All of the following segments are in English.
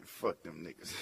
Fuck them niggas.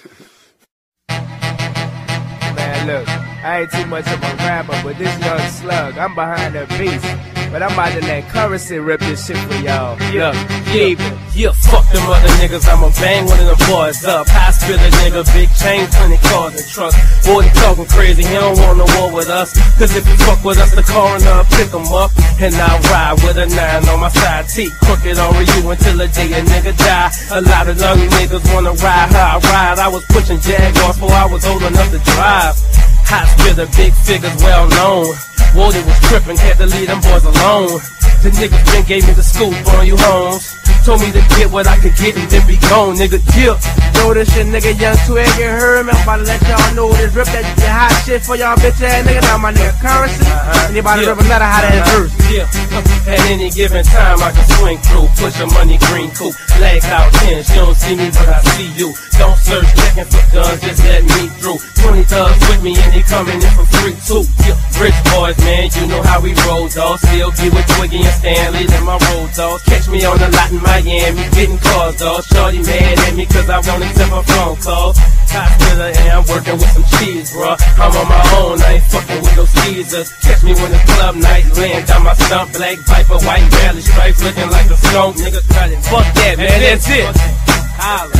Man, look, I ain't too much of a rapper, but this young slug, I'm behind the beast. But I'm about to let Currency rip this shit for y'all. Look, keep it. Yeah, fuck them other niggas, I'ma bang one of them boys up. High spiller nigga, big chain, 20 cars and trucks. Boy, he talking crazy, he don't want no war with us. Cause if you fuck with us, the coroner pick him up. And I'll ride with a 9 on my side teeth. Crooked over you until the day a nigga die. A lot of young niggas wanna ride how I ride. I was pushing Jaguars before I was old enough to drive. High spiller, big figures, well known. Wody was trippin', had to leave them boys alone. The niggas been gave me the scoop on you homes. Told me to get what I could get and then be gone, nigga, yeah. Know this shit, nigga, Young Twig, you heard me? I'm about to let y'all know this. Rip that hot shit for y'all bitch ass nigga. Now my nigga Currency. Anybody rip another hot ass verse? Yeah, at any given time I can swing through. Push a money green coupe, lag out 10. She don't see me, but I see you. Don't search checking for guns, just let me through. 20 thugs with me and they coming in for free too. Yeah, rich boys, man, you know how we roll, dawg. Still be with Twiggy and Stanley in my road, dogs. Catch me on the lot in Miami, getting calls, dawg. Shorty mad at me cause I won't accept her phone calls. Hot spiller and I'm working with some cheese, bruh. I'm on my own, I ain't fucking with those teasers. Catch me when it's club night, laying down my stump. Black Viper, white rally stripes, looking like a skunk. Niggas cut it. Fuck that, man, that's it. Holla.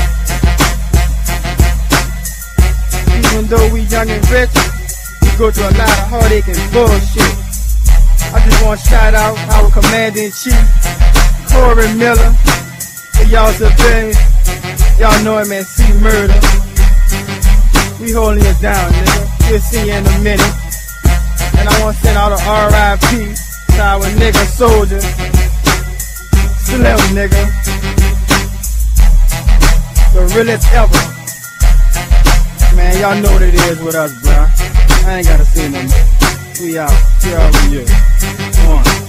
Even though we young and rich, we go through a lot of heartache and bullshit. I just want to shout out our Commander-in-Chief, Corey Miller. For y'all civilians, y'all know him as C-Murder. We holding you down, nigga. We'll see you in a minute. And I want to send out a R.I.P. to our nigga soldier, Slim nigga. The realest ever. Man, y'all know what it is with us, bro. I ain't gotta say no more. We out. We out with you. Come on.